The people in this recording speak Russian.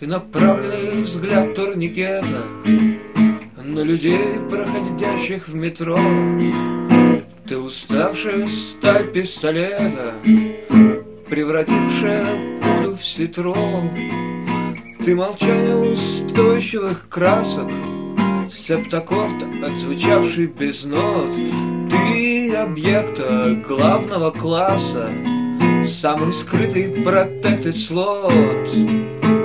Ты направленный взгляд турникета на людей, проходящих в метро. Ты уставшая сталь пистолета, превратившая пулю в ситро. Ты молчание устойчивых красок, септаккорд, отзвучавший без нот. Ты объекта главного класса, самый скрытый protected slot.